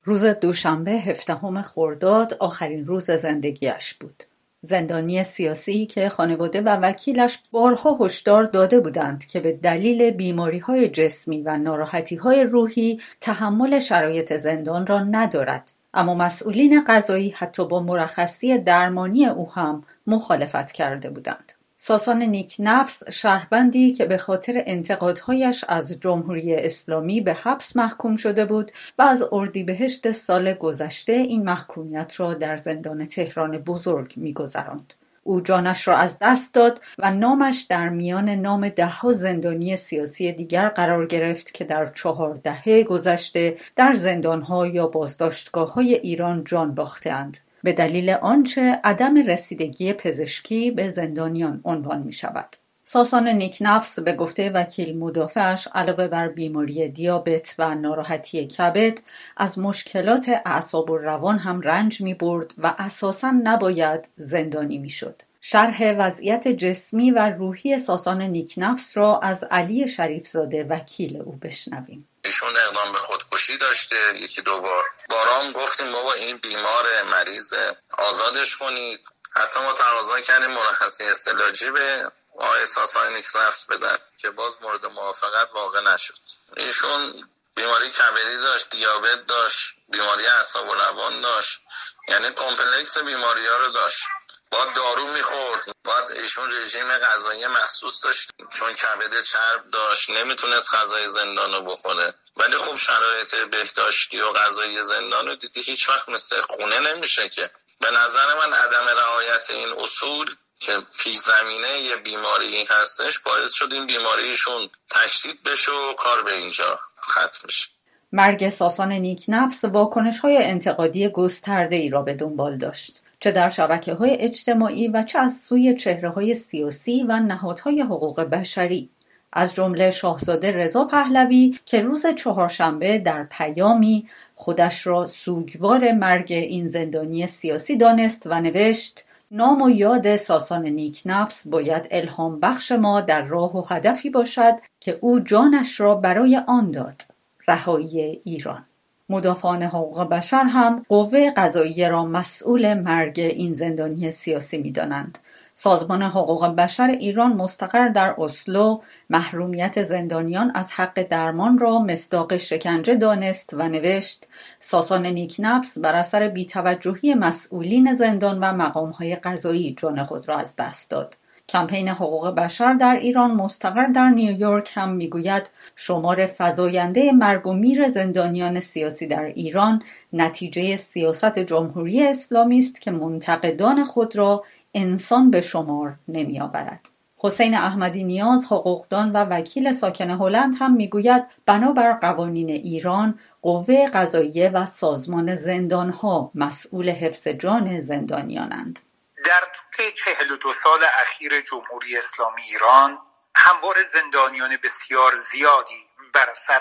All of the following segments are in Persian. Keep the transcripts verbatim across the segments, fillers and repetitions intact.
روز دوشنبه هفدهم خرداد آخرین روز زندگیش بود. زندانی سیاسی که خانواده و وکیلش بارها هشدار داده بودند که به دلیل بیماری‌های جسمی و ناراحتی‌های روحی تحمل شرایط زندان را ندارد. اما مسئولین قضایی حتی با مرخصی درمانی او هم مخالفت کرده بودند. ساسان نیکنفس، شهروندی که به خاطر انتقادهایش از جمهوری اسلامی به حبس محکوم شده بود و از اردیبهشت سال گذشته این محکومیت را در زندان تهران بزرگ می‌گذراند. او جانش را از دست داد و نامش در میان نام ده‌ها زندانی سیاسی دیگر قرار گرفت که در چهار دهه گذشته در زندان‌ها یا بازداشتگاه‌های ایران جان باخته‌اند. به دلیل آنچه عدم رسیدگی پزشکی به زندانیان عنوان می شود. ساسان نیکنفس به گفته وکیل مدافعش علاوه بر بیماری دیابت و ناراحتی کبد از مشکلات اعصاب و روان هم رنج می برد و اساساً نباید زندانی می شد. شرح وضعیت جسمی و روحی ساسان نیکنفس را از علی شریفزاده وکیل او بشنویم. ایشون اقدام به خودکشی داشته یکی دو بار. بارام گفتیم بابا این بیمار مریض آزادش کنید. حتی ما تقاضا کردیم مرخصی استعلاجی به آقای ساسان نیکنفس بدن که باز مورد موافقت واقع نشد. ایشون بیماری کبدی داشت، دیابت داشت، بیماری اعصاب و روان داشت، یعنی کمپلکس بیماری ها رو داشت. باید دارو میخورد، باید ایشون رژیم غذایی مخصوص داشت چون کبد چرب داشت، نمیتونست غذای زندان رو بخوره. ولی خب شرایط بهداشتی و غذایی زندان رو دیدی هیچ وقت مثل خونه نمیشه که. به نظر من عدم رعایت این اصول که پیش زمینه یه بیماری هستش باعث شد این بیماریشون تشدید بشه و کار به اینجا ختم شه. مرگ ساسان نیکنفس واکنش‌های انتقادی گسترده‌ای را به دنبال داشت، چه در شبکه‌های اجتماعی و چه از سوی چهره‌های سیاسی و نهادهای حقوق بشری، از جمله شاهزاده رضا پهلوی که روز چهارشنبه در پیامی خودش را سوگوار مرگ این زندانی سیاسی دانست و نوشت: نام و یاد ساسان نیکنفس باید الهام بخش ما در راه و هدفی باشد که او جانش را برای آن داد، رهایی ایران. مدافعان حقوق بشر هم قوه قضاییه را مسئول مرگ این زندانی سیاسی می‌دانند. سازمان حقوق بشر ایران مستقر در اسلو محرومیت زندانیان از حق درمان را مصداق شکنجه دانست و نوشت: ساسان نیکنفس بر اثر بی‌توجهی مسئولین زندان و مقام‌های قضایی جان خود را از دست داد. کمپین حقوق بشر در ایران مستقر در نیویورک هم میگوید شمار فزاینده مرگ و میر زندانیان سیاسی در ایران نتیجه سیاست جمهوری اسلامی است که منتقدان خود را انسان به شمار نمی آورد. حسین احمدی نیاز، حقوقدان و وکیل ساکن هلند هم میگوید بنابر قوانین ایران قوه قضاییه و سازمان زندانها مسئول حفظ جان زندانیانند. در طول چهل و دو سال اخیر جمهوری اسلامی ایران همواره زندانیان بسیار زیادی بر اثر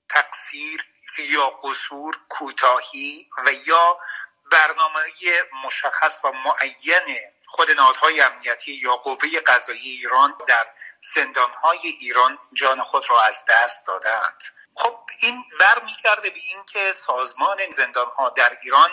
تقصیر یا قصور، کوتاهی و یا برنامه مشخص و معین خود نهادهای امنیتی یا قوه قضاییه ایران در زندانهای ایران جان خود را از دست دادند. خب این برمیگرده به این که سازمان زندانها در ایران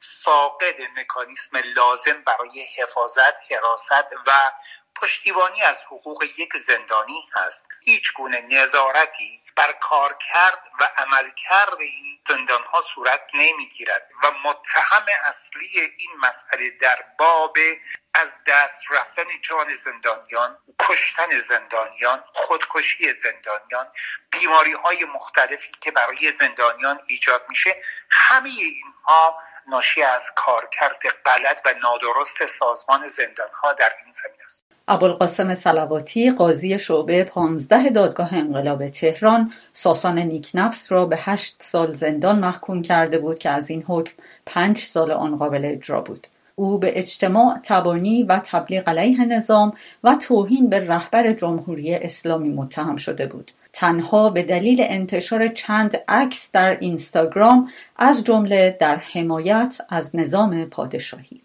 فاقد مکانیسم لازم برای حفاظت، حراست و پشتیبانی از حقوق یک زندانی هست. هیچ گونه نظارتی بر کارکرد و عملکرد این زندانها صورت نمیگیرد و متهم اصلی این مسئله در باب از دست رفتن جان زندانیان، کشتن زندانیان، خودکشی زندانیان، بیماری های مختلفی که برای زندانیان ایجاد میشه، همه اینها ناشی از کارکرد غلط و نادرست سازمان زندانها در این زمینه است. ابوالقاسم صلواتی، قاضی شعبه پانزده دادگاه انقلاب تهران، ساسان نیکنفس را به هشت سال زندان محکوم کرده بود که از این حکم پنج سال آن قابل اجرا بود. او به اجتماع، تبانی و تبلیغ علیه نظام و توهین به رهبر جمهوری اسلامی متهم شده بود، تنها به دلیل انتشار چند عکس در اینستاگرام، از جمله در حمایت از نظام پادشاهی.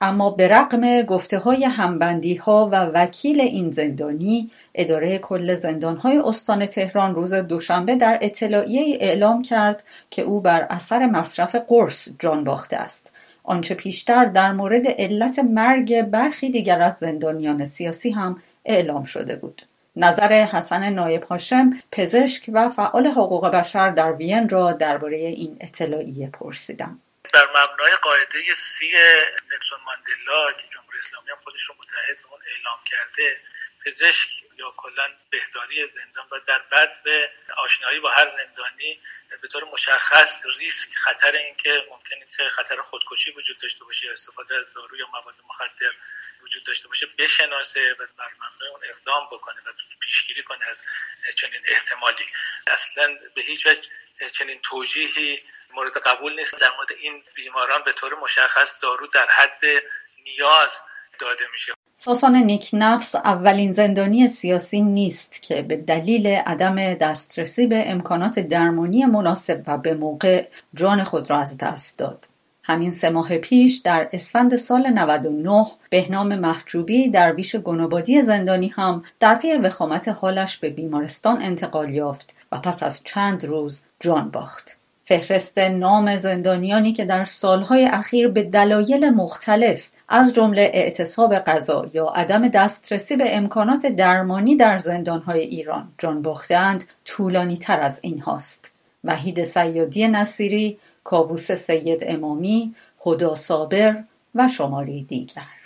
اما به رغم گفته های همبندی ها و وکیل این زندانی، اداره کل زندانهای استان تهران روز دوشنبه در اطلاعیه اعلام کرد که او بر اثر مصرف قرص جان باخته است. آنچه پیشتر در مورد علت مرگ برخی دیگر از زندانیان سیاسی هم اعلام شده بود. نظر حسن نایب هاشم، پزشک و فعال حقوق بشر در وین را درباره این اطلاعیه پرسیدم. بر مبنای قاعده سی نلسون ماندلا که جمهوری اسلامی هم خودش رو متحد به اون اعلام کرده، پزشک یا کلا بهداری زندان و در بعد به آشنایی با هر زندانی به طور مشخص ریسک خطر این که ممکنه که خطر خودکشی وجود داشته باشه یا استفاده از دارو یا مواد مخدر وجود داشته باشه بشناسه و بر مبنای اون اقدام بکنه و پیشگیری کنه از چنین احتمالی. اصلا به هیچ وجه چنین توجیهی مورد قبول نیست. در مورد این بیماران به طور مشخص دارو در حد نیاز داده میشه. ساسان نیکنفس اولین زندانی سیاسی نیست که به دلیل عدم دسترسی به امکانات درمانی مناسب و به موقع جان خود را از دست داد. همین سه ماه پیش در اسفند سال نود و نه بهنام محجوبی درویش گنوبادی زندانی هم در پی وخامت حالش به بیمارستان انتقال یافت و پس از چند روز جان باخت. فهرست نام زندانیانی که در سالهای اخیر به دلایل مختلف از جمله اعتصاب غذا یا عدم دسترسی به امکانات درمانی در زندانهای ایران جان باختند طولانی تر از این هاست. وحید صیادی نصیری، کاووس سید امامی، هدا صابر و شماری دیگر.